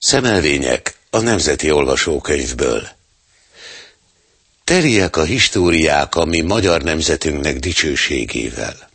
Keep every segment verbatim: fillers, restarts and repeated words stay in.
Szemelvények a Nemzeti Olvasókönyvből. Teriek a históriák a mi magyar nemzetünknek dicsőségével.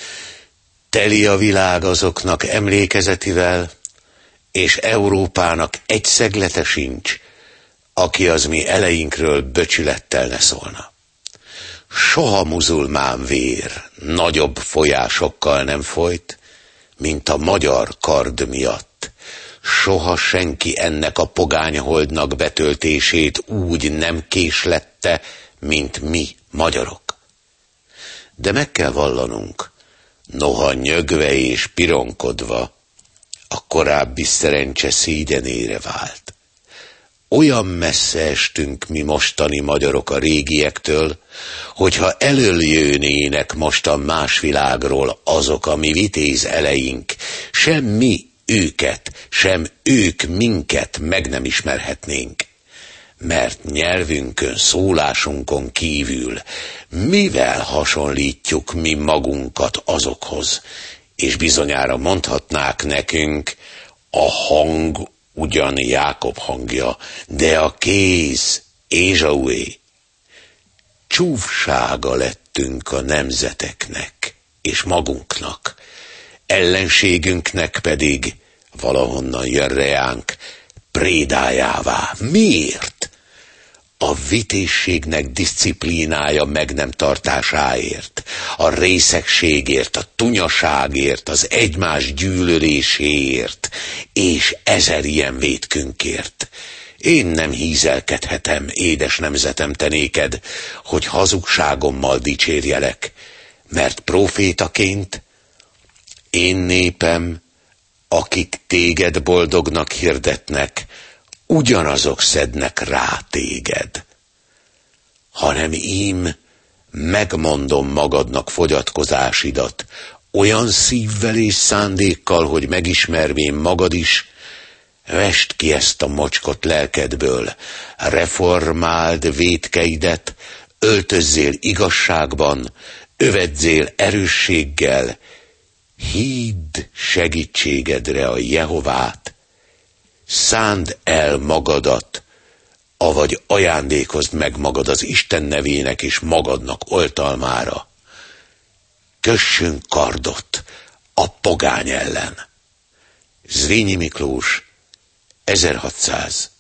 Teli a világ azoknak emlékezetivel, és Európának egy szeglete sincs, aki az mi eleinkről böcsülettel ne szólna. Soha muzulmán vér nagyobb folyásokkal nem folyt, mint a magyar kard miatt. Soha senki ennek a pogányholdnak betöltését úgy nem késlette, mint mi, magyarok. De meg kell vallanunk, noha nyögve és pironkodva, a korábbi szerencse szégyenére vált. Olyan messze estünk mi mostani magyarok a régiektől, hogyha elöljönnének mostan más világról azok a mi vitéz eleink, sem mi őket, sem ők minket meg nem ismerhetnénk. Mert nyelvünkön, szólásunkon kívül mivel hasonlítjuk mi magunkat azokhoz, és bizonyára mondhatnák nekünk, a hang ugyan Jákob hangja, de a kéz Ézsaué. Csúfsága lettünk a nemzeteknek és magunknak, ellenségünknek pedig valahonnan jön reánk prédájává. Miért? A vitézségnek diszciplínája meg nem tartásáért, a részegségért, a tunyaságért, az egymás gyűlöléséért, és ezer ilyen vétkünkért. Én nem hízelkedhetem, édes nemzetem, te néked, hogy hazugságommal dicsérjelek, mert prófétaként én népem, akik téged boldognak hirdetnek, ugyanazok szednek rá téged. Hanem ím megmondom magadnak fogyatkozásidat, olyan szívvel és szándékkal, hogy megismervén magad is, vesd ki ezt a mocskot lelkedből, reformáld vétkeidet, öltözzél igazságban, övedzél erősséggel, hidd segítségedre a Jehovát, szánd el magadat, avagy ajándékozd meg magad az Isten nevének és magadnak oltalmára. Kössünk kardot a pogány ellen. Zrínyi Miklós, ezerhatszáz